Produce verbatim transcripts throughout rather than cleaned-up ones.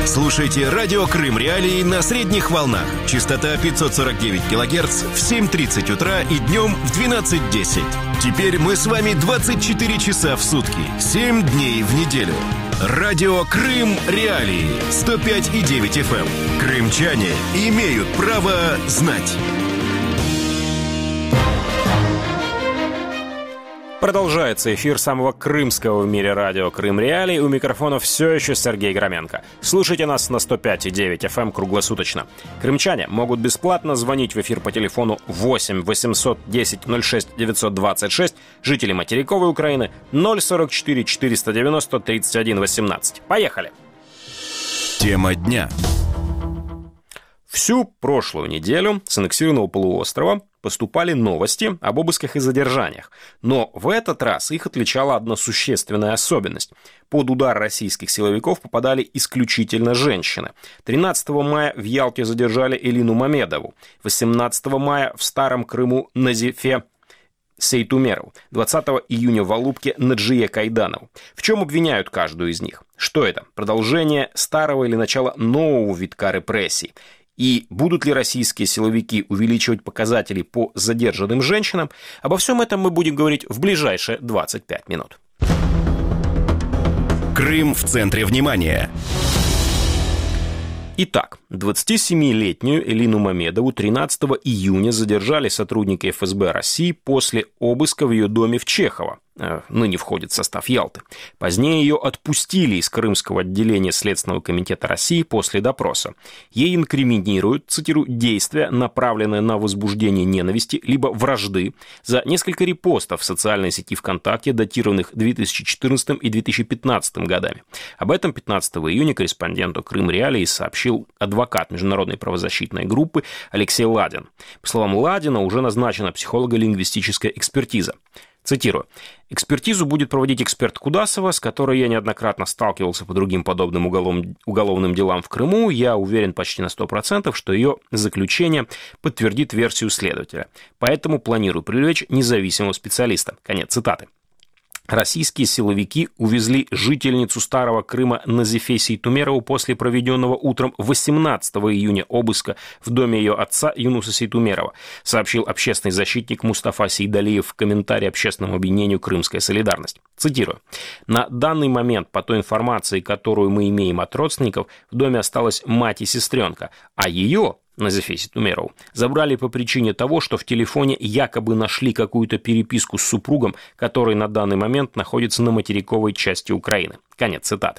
Слушайте радио Крым Реалии на средних волнах. Частота пятьсот сорок девять килогерц в семь тридцать утра и днем в двенадцать десять. Теперь мы с вами двадцать четыре часа в сутки, семь дней в неделю. Радио Крым Реалии сто пять и девять эф эм. Крымчане имеют право знать. Продолжается эфир самого крымского в мире радио Крым Реалии. У микрофона все еще Сергей Громенко. Слушайте нас на сто пять и девять эф эм круглосуточно. Крымчане могут бесплатно звонить в эфир по телефону восемь восемьсот десять ноль шесть девятьсот двадцать шесть, жители материковой Украины ноль сорок четыре четыреста девяносто тридцать один восемнадцать. Поехали! Тема дня. Всю прошлую неделю с аннексированного полуострова поступали новости об обысках и задержаниях. Но в этот раз их отличала одна существенная особенность. Под удар российских силовиков попадали исключительно женщины. тринадцатого мая в Ялте задержали Элину Мамедову. восемнадцатого мая в Старом Крыму Назифе Сейтумерову. двадцатого июня в Алупке Наджие Кайданову. В чем обвиняют каждую из них? Что это? Продолжение старого или начало нового витка репрессий? И будут ли российские силовики увеличивать показатели по задержанным женщинам? Обо всем этом мы будем говорить в ближайшие двадцать пять минут. Крым в центре внимания. Итак, двадцатисемилетнюю Элину Мамедову тринадцатого июня задержали сотрудники эф эс бэ России после обыска в ее доме в Чехово. Ныне входит в состав Ялты. Позднее ее отпустили из Крымского отделения Следственного комитета России после допроса. Ей инкриминируют, цитирую, действия, направленные на возбуждение ненависти либо вражды за несколько репостов в социальной сети ВКонтакте, датированных две тысячи четырнадцатым и две тысячи пятнадцатым годами. Об этом пятнадцатого июня корреспонденту Крым Реалии сообщил адвокат международной правозащитной группы Алексей Ладин. По словам Ладина, уже назначена психолого-лингвистическая экспертиза. Цитирую. «Экспертизу будет проводить эксперт Кудасова, с которой я неоднократно сталкивался по другим подобным уголов... уголовным делам в Крыму. Я уверен почти на сто процентов, что ее заключение подтвердит версию следователя. Поэтому планирую привлечь независимого специалиста». Конец цитаты. Российские силовики увезли жительницу Старого Крыма Назифе Сейтумерову после проведенного утром восемнадцатого июня обыска в доме ее отца Юнуса Сейтумерова, сообщил общественный защитник Мустафа Сейдалиев в комментарии общественному объединению «Крымская солидарность». Цитирую. «На данный момент, по той информации, которую мы имеем от родственников, в доме осталась мать и сестренка, а ее, Назифе Сейтумерову, забрали по причине того, что в телефоне якобы нашли какую-то переписку с супругом, который на данный момент находится на материковой части Украины». Конец цитаты.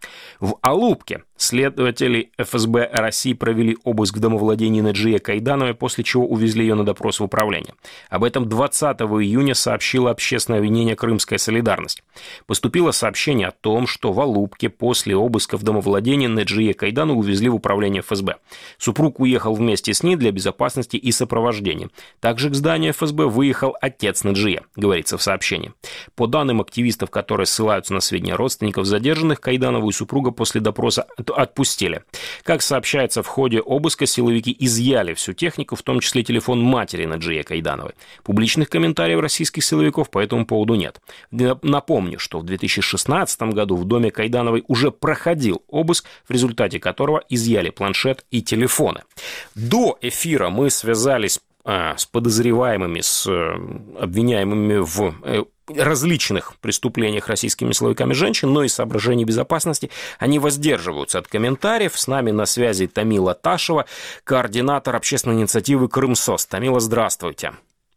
В Алупке следователи эф эс бэ России провели обыск в домовладении Наджие Кайдановой, после чего увезли ее на допрос в управление. Об этом двадцатого июня сообщило общественное объединение «Крымская солидарность». Поступило сообщение о том, что в Алупке после обыска в домовладении Наджие Кайданову увезли в управление эф эс бэ. Супруг уехал вместе с ней для безопасности и сопровождения. Также к зданию эф эс бэ выехал отец Наджие, говорится в сообщении. По данным активистов, которые ссылаются на сведения родственников задержанных, Кайданову и супруга после допроса отпустили. Как сообщается, в ходе обыска силовики изъяли всю технику, в том числе телефон матери Наджие Кайдановой. Публичных комментариев российских силовиков по этому поводу нет. Напомню, что в две тысячи шестнадцатом году в доме Кайдановой уже проходил обыск, в результате которого изъяли планшет и телефоны. До эфира мы связались а, с подозреваемыми, с а, обвиняемыми в а, различных преступлениях российскими силовиками женщин, но из соображений безопасности они воздерживаются от комментариев. С нами на связи Тамила Ташева, координатор общественной инициативы «Крымсос». Тамила, здравствуйте.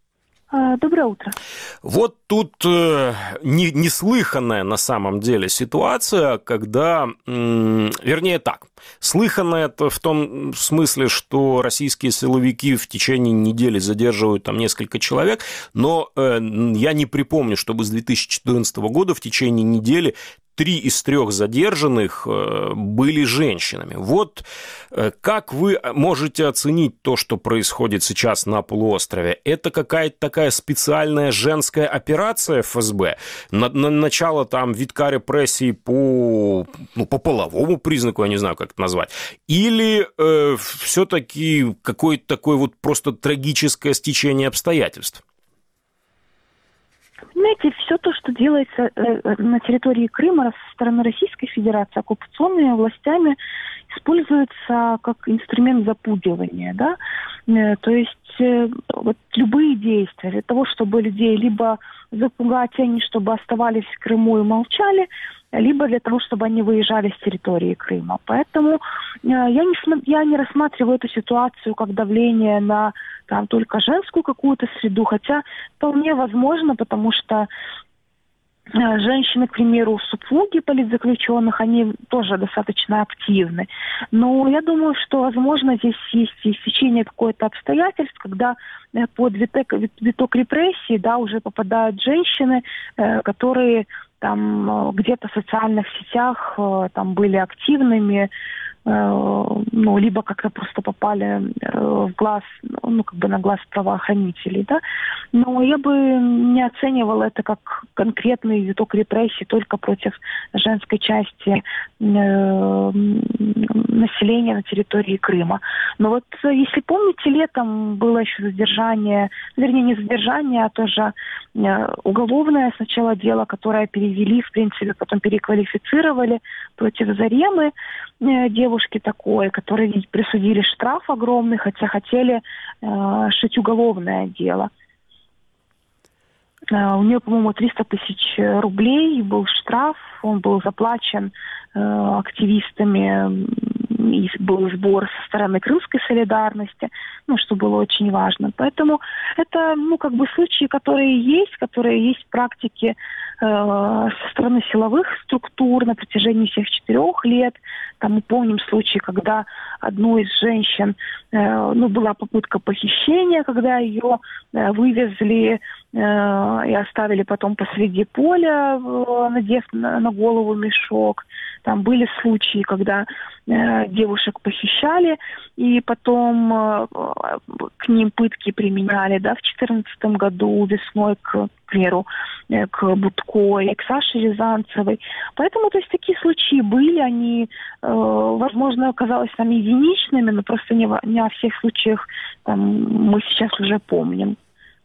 Доброе утро. Вот тут э, не, неслыханная на самом деле ситуация, когда, м, вернее так, слыханная это в том смысле, что российские силовики в течение недели задерживают там несколько человек, но э, я не припомню, чтобы с две тысячи четырнадцатого года в течение недели три из трех задержанных были женщинами. Вот как вы можете оценить то, что происходит сейчас на полуострове? Это какая-то такая специальная женская операция эф эс бэ? На, на начало там витка репрессий по, ну, по половому признаку, я не знаю, как это назвать. Или э, все-таки какое-то такое вот просто трагическое стечение обстоятельств? Понимаете, все то, что делается э, на территории Крыма со стороны Российской Федерации оккупационными властями, используется как инструмент запугивания, да, э, то есть э, вот любые действия для того, чтобы людей либо запугать, они чтобы оставались в Крыму и молчали, либо для того, чтобы они выезжали с территории Крыма. Поэтому э, я, не, я не рассматриваю эту ситуацию как давление на там, только женскую какую-то среду, хотя вполне возможно, потому что э, женщины, к примеру, супруги политзаключенных, они тоже достаточно активны. Но я думаю, что, возможно, здесь есть истечение какое-то обстоятельств, когда э, под виток, виток репрессий, да, уже попадают женщины, э, которые там где-то в социальных сетях э, там были активными, э, ну, либо как-то просто попали э, в глаз, ну, как бы на глаз правоохранителей, да. Но я бы не оценивала это как конкретный виток репрессий только против женской части э, населения на территории Крыма. Но вот, если помните, летом было еще задержание, вернее, не задержание, а тоже э, уголовное сначала дело, которое перевели, в принципе, потом переквалифицировали против Заремы, э, девушки такой, которой присудили штраф огромный, хотя хотели э, шить уголовное дело. Э, у нее, по-моему, триста тысяч рублей был штраф, он был заплачен э, активистами, и был сбор со стороны Крымской солидарности, ну, что было очень важно. Поэтому это, ну, как бы случаи, которые есть, которые есть в практике э, со стороны силовых структур на протяжении всех четырех лет. Там мы помним случай, когда одну из женщин, э, ну, была попытка похищения, когда ее э, вывезли э, и оставили потом посреди поля, э, надев на, на голову мешок. Там были случаи, когда э, девушек похищали, и потом э, к ним пытки применяли, да, в две тысячи четырнадцатом году весной, к примеру, э, к Будко и к Саше Рязанцевой. Поэтому, то есть, такие случаи были, они, э, возможно, оказались там единичными, но просто не, во, не о всех случаях там, мы сейчас уже помним.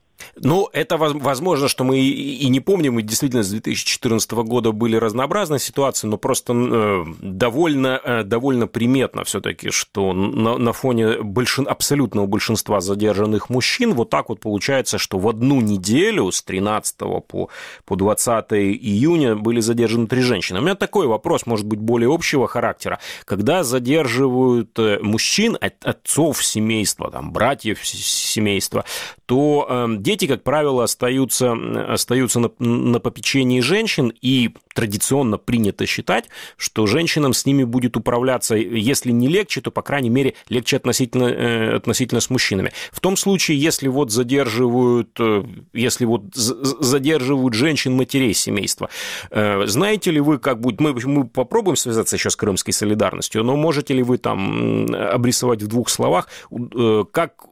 Ну, это возможно, что мы и не помним, и действительно с две тысячи четырнадцатого года были разнообразные ситуации, но просто довольно, довольно приметно все-таки, что на, на фоне большин, абсолютного большинства задержанных мужчин вот так вот получается, что в одну неделю с тринадцатого по, по двадцатое июня были задержаны три женщины. У меня такой вопрос, может быть, более общего характера. Когда задерживают мужчин, отцов семейства, там, братьев семейства, то э, дети, как правило, остаются, остаются на, на попечении женщин, и традиционно принято считать, что женщинам с ними будет управляться, если не легче, то, по крайней мере, легче относительно, э, относительно с мужчинами. В том случае, если вот задерживают, э, если вот задерживают женщин-матерей семейства, э, знаете ли вы, как будет, мы, мы попробуем связаться еще с Крымской солидарностью, но можете ли вы там обрисовать в двух словах, э, как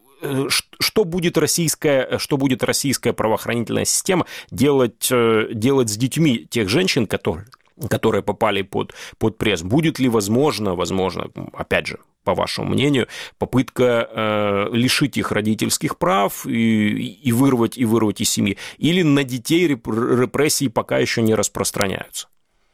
что будет российская, что будет российская правоохранительная система делать, делать с детьми тех женщин, которые, которые попали под, под пресс? Будет ли возможно, возможно, опять же, по вашему мнению, попытка э, лишить их родительских прав и, и, вырвать, и вырвать из семьи? Или на детей репрессии пока еще не распространяются?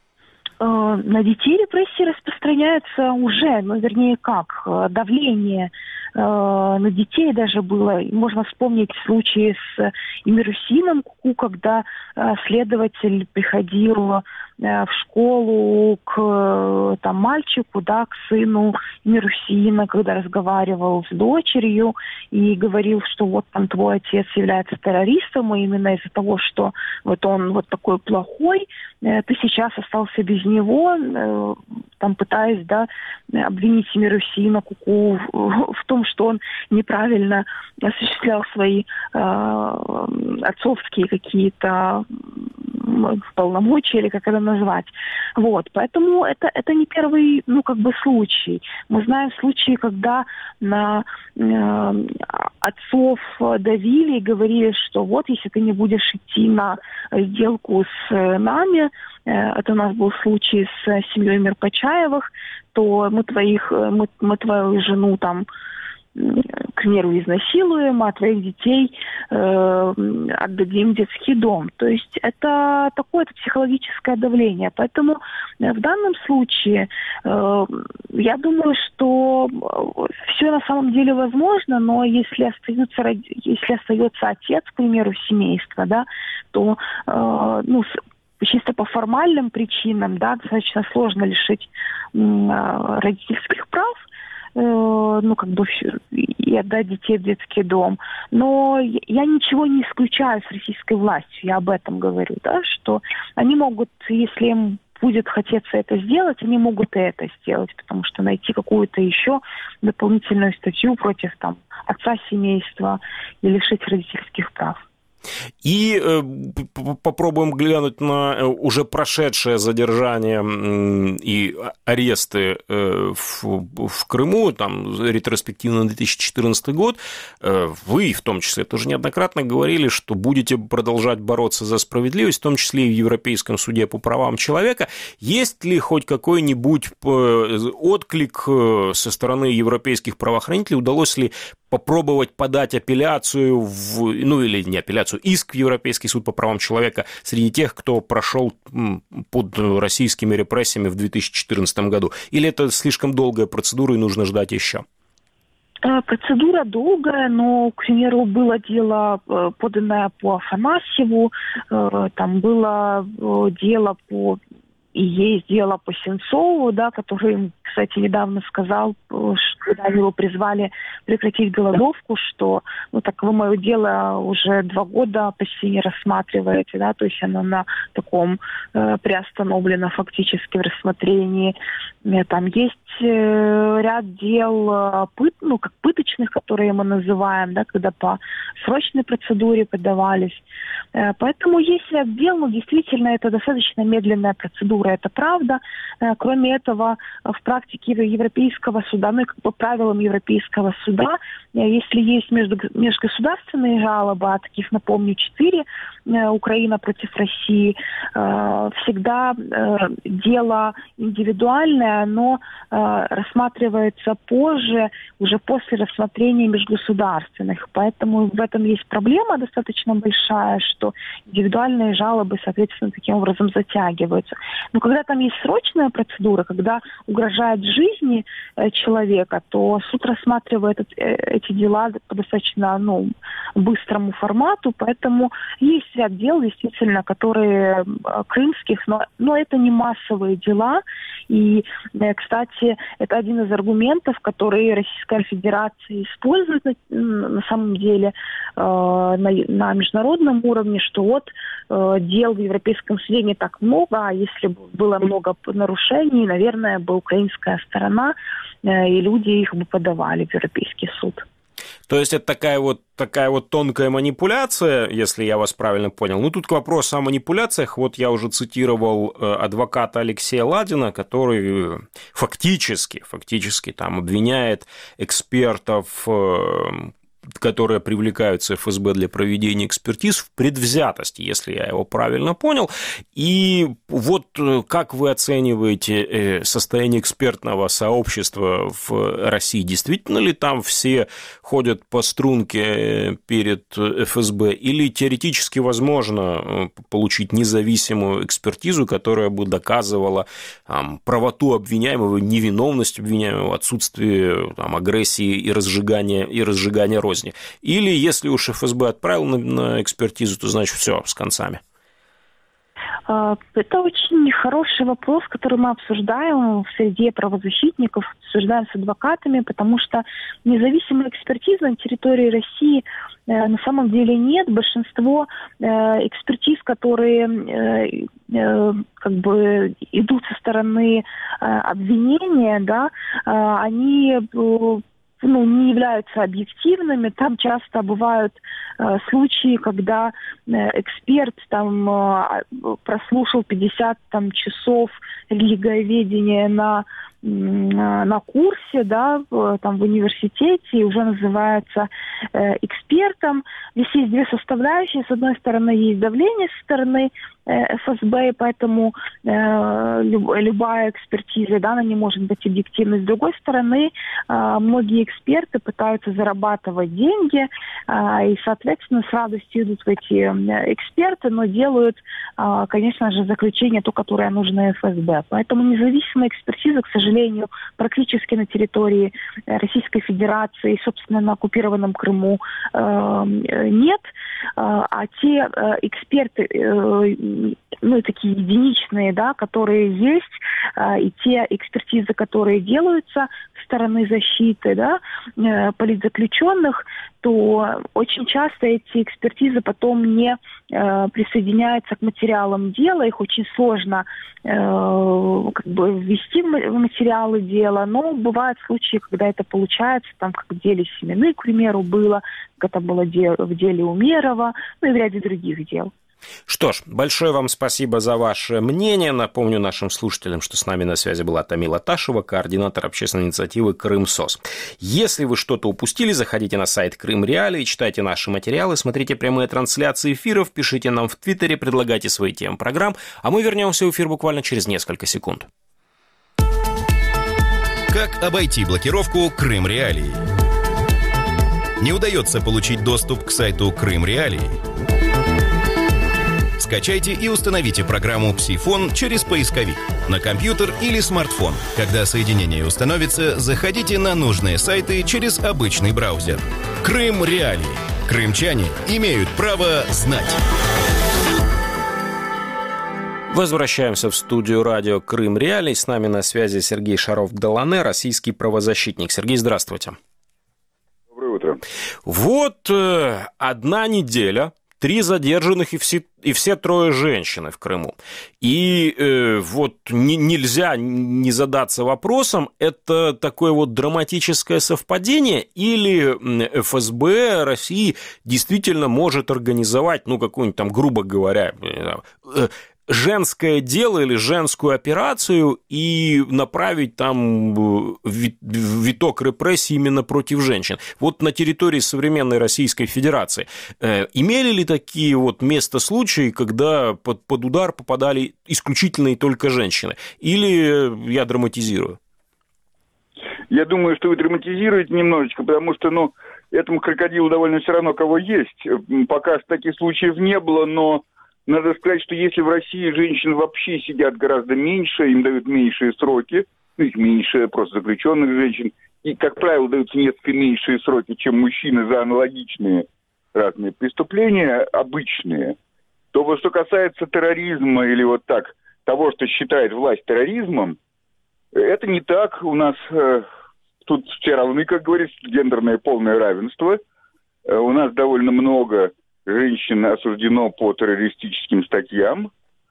На детей репрессии распространяются уже, ну, вернее, как, давление на детей даже было. Можно вспомнить случаи с Имирусином Куку, когда следователь приходил в школу к там, мальчику, да, к сыну Имирусина, когда разговаривал с дочерью и говорил, что вот там твой отец является террористом, и именно из-за того, что вот он вот такой плохой, ты сейчас остался без него, там пытаясь, да, обвинить Имирусина Куку в том, что он неправильно осуществлял свои э, отцовские какие-то полномочия, или как это назвать. Вот. Поэтому это, это не первый, ну, как бы случай. Мы знаем случаи, когда на э, отцов давили и говорили, что вот, если ты не будешь идти на сделку с нами, э, это у нас был случай с семьей Мирпочаевых, то мы твоих, мы, мы твою жену там к примеру, изнасилуем, а твоих детей э, отдадим в детский дом. То есть это такое-то психологическое давление. Поэтому в данном случае э, я думаю, что все на самом деле возможно, но если остается, если остается отец, к примеру, семейства, да, то э, ну, чисто по формальным причинам, да, достаточно сложно лишить э, родительских прав, ну, как бы, и отдать детей в детский дом. Но я ничего не исключаю с российской властью, я об этом говорю, да, что они могут, если им будет хотеться это сделать, они могут и это сделать, потому что найти какую-то еще дополнительную статью против, там, отца семейства и лишить родительских прав. И э, попробуем глянуть на уже прошедшее задержание э, и аресты э, в, в Крыму, там ретроспективно на две тысячи четырнадцатый год. Э, вы, в том числе, тоже неоднократно говорили, что будете продолжать бороться за справедливость, в том числе и в Европейском суде по правам человека. Есть ли хоть какой-нибудь отклик со стороны европейских правоохранителей? Удалось ли попробовать подать апелляцию, в, ну или не апелляцию, иск в Европейский суд по правам человека среди тех, кто прошел под российскими репрессиями в две тысячи четырнадцатом году? Или это слишком долгая процедура и нужно ждать еще? Процедура долгая, но, к примеру, было дело, поданное по Афанасьеву, там было дело по... И есть дело по Сенцову, да, который, кстати, недавно сказал, когда его призвали прекратить голодовку, что, ну, так вы мое дело уже два года почти не рассматриваете, да, то есть оно на таком э, приостановлено фактически в рассмотрении. Там есть э, ряд дел, э, пыт, ну, как пыточных, которые мы называем, да, когда по срочной процедуре подавались. Э, поэтому есть ряд дел, но действительно это достаточно медленная процедура. Это правда. Кроме этого, в практике Европейского суда, ну и как по правилам Европейского суда, если есть межгосударственные жалобы, а таких, напомню, четыре, Украина против России, всегда дело индивидуальное, но рассматривается позже, уже после рассмотрения межгосударственных. Поэтому в этом есть проблема достаточно большая, что индивидуальные жалобы, соответственно, таким образом затягиваются. Но когда там есть срочная процедура, когда угрожает жизни э, человека, то суд рассматривает э, эти дела по достаточно, ну, быстрому формату, поэтому есть ряд дел, действительно, которые э, крымских, но, но это не массовые дела. И, э, кстати, это один из аргументов, которые Российская Федерация использует на, на самом деле э, на, на международном уровне, что вот э, дел в Европейском суде не так много, а если бы было много нарушений, наверное, бы украинская сторона э, и люди их бы подавали в Европейский суд. То есть это такая вот, такая вот тонкая манипуляция, если я вас правильно понял. Ну, тут к вопросу о манипуляциях. Вот я уже цитировал адвоката Алексея Ладина, который фактически, фактически там обвиняет экспертов, которые привлекаются эф эс бэ для проведения экспертиз, в предвзятости, если я его правильно понял. И вот как вы оцениваете состояние экспертного сообщества в России? Действительно ли там все ходят по струнке перед эф эс бэ? Или теоретически возможно получить независимую экспертизу, которая бы доказывала там, правоту обвиняемого, невиновность обвиняемого, отсутствие там, агрессии и разжигания, и разжигания розни? Или если уж эф эс бэ отправил на, на экспертизу, то значит все, с концами? Это очень хороший вопрос, который мы обсуждаем в среде правозащитников, обсуждаем с адвокатами, потому что независимой экспертизы на территории России э, на самом деле нет. Большинство э, экспертиз, которые э, э, как бы идут со стороны э, обвинения, да, э, они... Э, ну, не являются объективными. Там часто бывают э, случаи, когда э, эксперт там э, прослушал пятьдесят там, часов религиоведения на на курсе, да, там в университете, и уже называется э, экспертом. Здесь есть две составляющие. С одной стороны, есть давление со стороны эф эс бэ, и поэтому э, люб, любая экспертиза, да, она не может быть объективной. С другой стороны, э, многие эксперты пытаются зарабатывать деньги, э, и, соответственно, с радостью идут в эти эксперты, но делают, э, конечно же, заключение то, которое нужно эф эс бэ. Поэтому независимая экспертиза, к сожалению, практически на территории Российской Федерации, собственно, на оккупированном Крыму э, нет, э, а те э, эксперты, э, ну, такие единичные, да, которые есть, э, и те экспертизы, которые делаются со стороны защиты, да, э, политзаключенных, то очень часто эти экспертизы потом не э, присоединяются к материалам дела, их очень сложно э, как бы ввести в материалы дела, но бывают случаи, когда это получается, там, как в деле Семены, к примеру, было, как это было в деле Умерова, ну и в ряде других дел. Что ж, большое вам спасибо за ваше мнение. Напомню нашим слушателям, что с нами на связи была Тамила Ташева, координатор общественной инициативы «Крымсос». Если вы что-то упустили, заходите на сайт Крым Реалии, читайте наши материалы, смотрите прямые трансляции эфиров, пишите нам в Твиттере, предлагайте свои темы программ, а мы вернемся в эфир буквально через несколько секунд. Как обойти блокировку Крым Реалии? Не удается получить доступ к сайту Крым Реалии? Скачайте и установите программу «Псифон» через поисковик на компьютер или смартфон. Когда соединение установится, заходите на нужные сайты через обычный браузер. Крым Реалии. Крымчане имеют право знать. Возвращаемся в студию радио «Крым Реалии». С нами на связи Сергей Шаров-Далане, российский правозащитник. Сергей, здравствуйте. Доброе утро. Вот э, одна неделя. Три задержанных и все, и все трое женщины в Крыму. И э, вот не, нельзя не задаться вопросом, это такое вот драматическое совпадение или эф эс бэ России действительно может организовать, ну, какую-нибудь там, грубо говоря, э, женское дело или женскую операцию и направить там виток репрессий именно против женщин. Вот на территории современной Российской Федерации э, имели ли такие вот место случаи, когда под, под удар попадали исключительно и только женщины? Или я драматизирую? Я думаю, что вы драматизируете немножечко, потому что, ну, этому крокодилу довольно все равно, кого есть. Пока таких случаев не было, но надо сказать, что если в России женщин вообще сидят гораздо меньше, им дают меньшие сроки, ну, их меньше просто заключенных женщин, и, как правило, даются несколько меньшие сроки, чем мужчины за аналогичные разные преступления, обычные, то вот что касается терроризма или вот так, того, что считает власть терроризмом, это не так. У нас э, тут все равны, как говорится, гендерное полное равенство. Э, у нас довольно много женщин осуждено по террористическим статьям.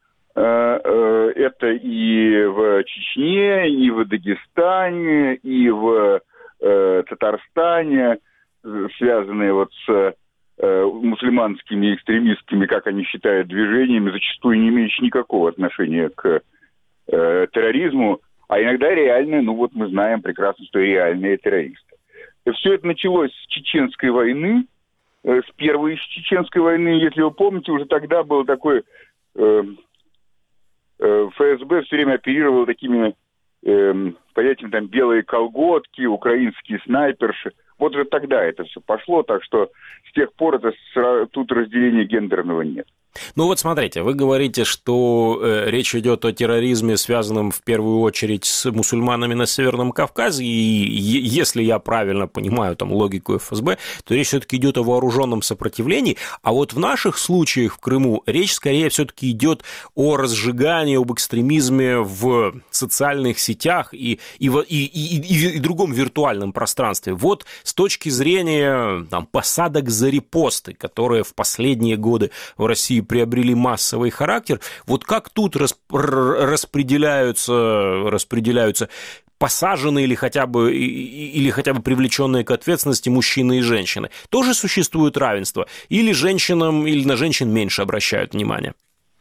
Это и в Чечне, и в Дагестане, и в Татарстане, связанные вот с мусульманскими экстремистскими, как они считают, движениями, зачастую не имеющие никакого отношения к терроризму, а иногда реальные, ну вот мы знаем прекрасно, что реальные террористы. И все это началось с Чеченской войны, с первой Чеченской войны, если вы помните, уже тогда было такое, э, э, эф эс бэ все время оперировало такими э, понятиями, там, белые колготки, украинские снайперши. Вот уже тогда это все пошло, так что с тех пор это, тут разделения гендерного нет. Ну вот смотрите, вы говорите, что э, речь идет о терроризме, связанном в первую очередь с мусульманами на Северном Кавказе, и е- если я правильно понимаю там логику эф эс бэ, то речь все-таки идет о вооруженном сопротивлении, а вот в наших случаях в Крыму речь скорее все-таки идет о разжигании, об экстремизме в социальных сетях и, и, и, и, и, и другом виртуальном пространстве. Вот с точки зрения там, посадок за репосты, которые в последние годы в России приобрели массовый характер, вот как тут распределяются, распределяются посаженные или хотя бы, или хотя бы привлеченные к ответственности мужчины и женщины? Тоже существует равенство? Или женщинам, или на женщин меньше обращают внимание?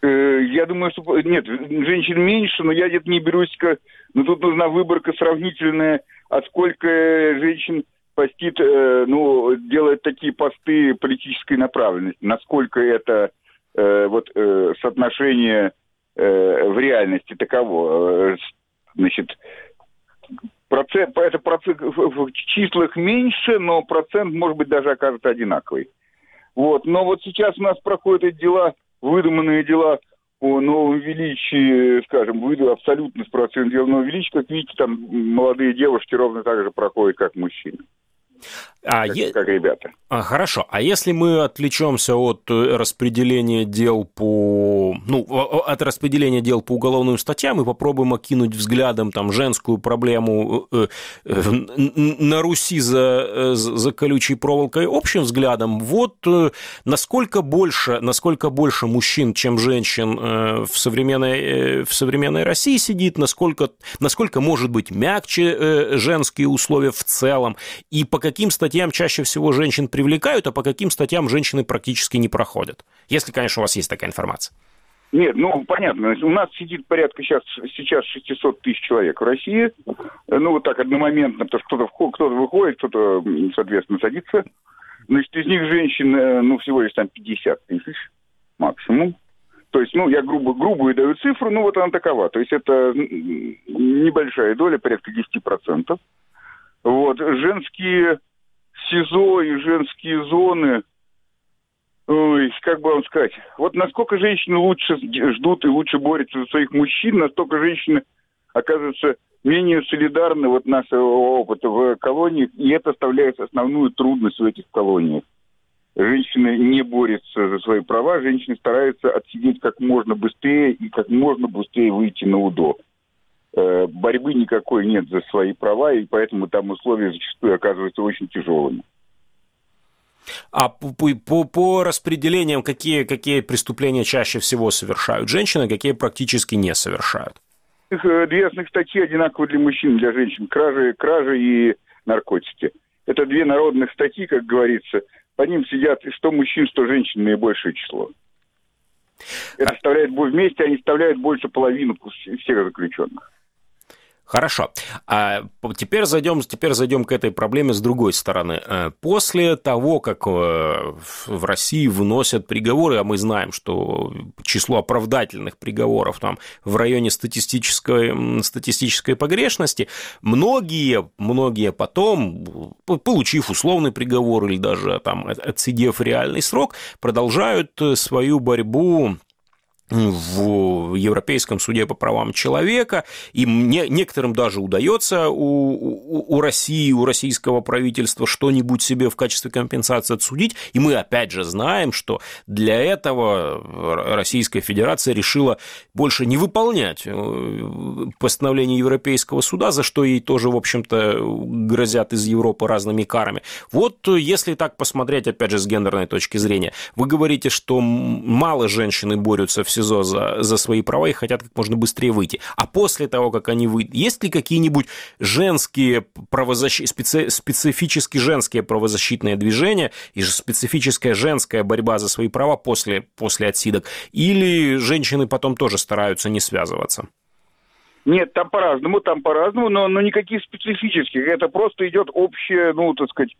Я думаю, что... Нет, женщин меньше, но я где-то не берусь... Но тут нужна выборка сравнительная, а сколько женщин постит, ну, делает такие посты политической направленности, насколько это вот соотношение в реальности таково. Значит, процент, это процент, в числах меньше, но процент, может быть, даже окажется одинаковый. Вот. Но вот сейчас у нас проходят эти дела, выдуманные дела о новом величии, скажем, выйду абсолютно с процентом дела нового величия, как видите, там молодые девушки ровно так же проходят, как мужчины. А как, е... как ребята. А, хорошо. А если мы отвлечемся от распределения дел по... Ну, от распределения дел по уголовным статьям и попробуем окинуть взглядом там женскую проблему э, э, на Руси за, за колючей проволокой общим взглядом, вот э, насколько больше, насколько больше мужчин, чем женщин э, в, современной, э, в современной России сидит, насколько, насколько может быть мягче э, женские условия в целом, и по каким статьям чаще всего женщин привлекают, а по каким статьям женщины практически не проходят? Если, конечно, у вас есть такая информация. Нет, ну, понятно. У нас сидит порядка сейчас, сейчас шестьсот тысяч человек в России. Ну, вот так одномоментно, потому что кто-то, кто-то выходит, кто-то, соответственно, садится. Значит, из них женщин, ну, всего лишь там пятьдесят тысяч максимум. То есть, ну, я грубо, грубую даю цифру, ну, вот она такова. То есть, это небольшая доля, порядка десять процентов. Вот, женские СИЗО и женские зоны, ой, как бы вам сказать, вот насколько женщины лучше ждут и лучше борются за своих мужчин, настолько женщины оказываются менее солидарны вот нашего опыта в колониях, и это оставляет основную трудность в этих колониях. Женщины не борются за свои права, женщины стараются отсидеть как можно быстрее и как можно быстрее выйти на УДО. Борьбы никакой нет за свои права, и поэтому там условия зачастую оказываются очень тяжелыми. А по, по, по распределениям, какие, какие преступления чаще всего совершают женщины, какие практически не совершают? Две основных статьи одинаковые для мужчин и для женщин. Кражи, кражи и наркотики. Это две народных статьи, как говорится. По ним сидят что мужчин, что женщин наибольшее число. Это составляет, вместе они составляют больше половины всех заключенных. Хорошо. А теперь зайдем, теперь зайдем к этой проблеме с другой стороны. После того, как в России выносят приговоры, а мы знаем, что число оправдательных приговоров там в районе статистической, статистической погрешности, многие, многие потом, получив условный приговор или даже там отсидев реальный срок, продолжают свою борьбу в Европейском суде по правам человека, и мне, некоторым даже удается у, у, у России, у российского правительства что-нибудь себе в качестве компенсации отсудить, и мы опять же знаем, что для этого Российская Федерация решила больше не выполнять постановление Европейского суда, за что ей тоже, в общем-то, грозят из Европы разными карами. Вот если так посмотреть, опять же, с гендерной точки зрения, вы говорите, что мало женщины борются в СИЗО за, за свои права и хотят как можно быстрее выйти. А после того, как они выйдут, есть ли какие-нибудь женские правозащитные, специ, специфически женские правозащитные движения и же специфическая женская борьба за свои права после, после отсидок? Или женщины потом тоже стараются не связываться? Нет, там по-разному, там по-разному, но, но никаких специфических. Это просто идет общая, ну, так сказать,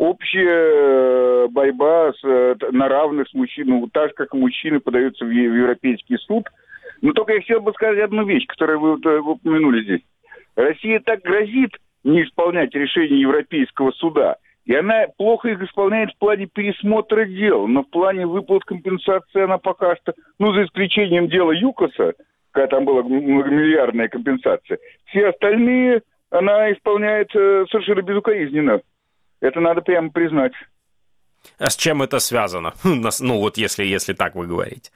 общая борьба с, на равных с мужчиной, ну, так же, как и мужчины подаются в Европейский суд. Но только я хотел бы сказать одну вещь, которую вы, вы упомянули здесь. Россия так грозит не исполнять решения Европейского суда, и она плохо их исполняет в плане пересмотра дел, но в плане выплат компенсации она пока что, ну, за исключением дела ЮКОСа, когда там была многомиллиардная компенсация, все остальные она исполняет совершенно безукоризненно. Это надо прямо признать. А с чем это связано? Ну, вот если, если так вы говорите.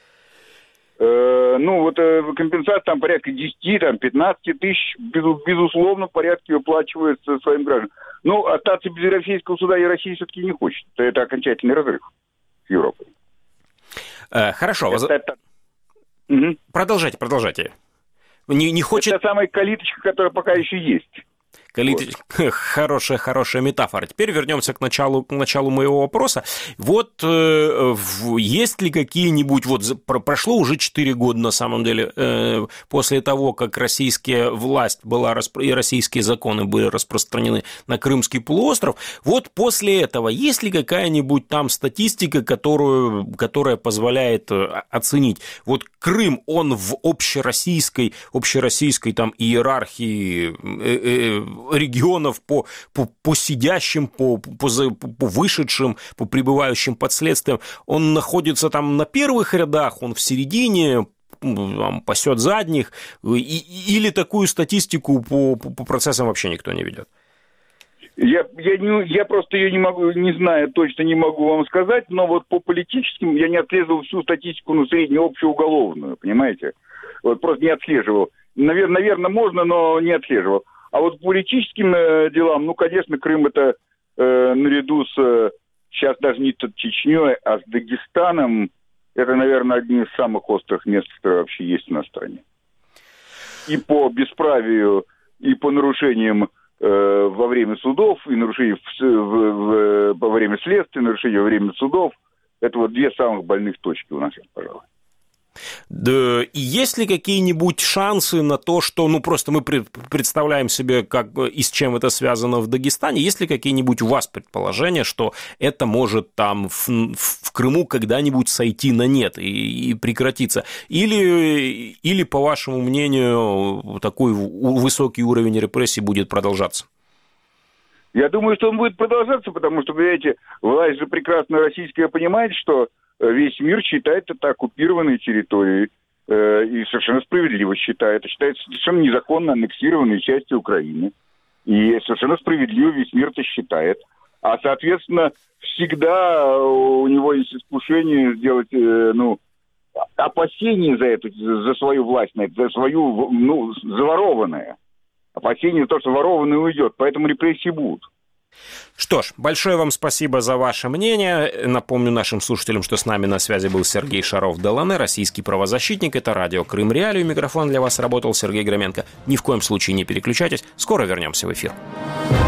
Э, ну, вот э, компенсация там порядка десять-пятнадцать тысяч, безусловно, в порядке выплачивается своим гражданам. Ну, остаться без Европейского суда и Россия все-таки не хочет. Это окончательный разрыв с Европой. Э, хорошо. Это, воз... это... Угу. Продолжайте, продолжайте. Не, не хочет... Это самая калиточка, которая пока еще есть. Вот. Хорошая, хорошая метафора. Теперь вернемся к началу, к началу моего вопроса. Вот э, есть ли какие-нибудь... Вот прошло уже четыре года, на самом деле, э, после того, как российская власть была распро... и российские законы были распространены на Крымский полуостров. Вот после этого есть ли какая-нибудь там статистика, которую, которая позволяет оценить? Вот Крым, он в общероссийской, общероссийской там иерархии регионов по, по, по сидящим, по, по, по вышедшим, по пребывающим под следствием, он находится там на первых рядах, он в середине, там, пасет задних, и, или такую статистику по, по, по процессам вообще никто не ведет? Я, я, не, я просто ее не могу, не знаю, точно не могу вам сказать, но вот по политическим я не отслеживал всю статистику, ну, среднюю, общеуголовную, понимаете? Вот просто не отслеживал. Навер, наверное, можно, но не отслеживал. А вот по политическим э, делам, ну, конечно, Крым это э, наряду с, э, сейчас даже не с Чечней, а с Дагестаном, это, наверное, одни из самых острых мест, которые вообще есть у нас в стране. И по бесправию, и по нарушениям во время судов, и нарушения в, в, в, во время следствия, нарушения во время судов. Это вот две самых больных точки у нас, пожалуй. Да, и есть ли какие-нибудь шансы на то, что, ну, просто мы представляем себе, как и с чем это связано в Дагестане, есть ли какие-нибудь у вас предположения, что это может там в, в Крыму когда-нибудь сойти на нет и, и прекратиться? Или, или, по вашему мнению, такой высокий уровень репрессий будет продолжаться? Я думаю, что он будет продолжаться, потому что, понимаете, власть же прекрасно российская понимает, что весь мир считает это оккупированной территорией, э, и совершенно справедливо считает. Это считается совершенно незаконно аннексированной частью Украины. И совершенно справедливо весь мир это считает. А, соответственно, всегда у него есть искушение сделать, э, ну, опасение за это, за свою власть, за свою, ну, заворованное. Опасение за то, что ворованное уйдет. Поэтому репрессии будут. Что ж, большое вам спасибо за ваше мнение. Напомню нашим слушателям, что с нами на связи был Сергей Шаров-Делане, российский правозащитник. Это радио Крым Реалии. У микрофона для вас работал Сергей Громенко. Ни в коем случае не переключайтесь. Скоро вернемся в эфир.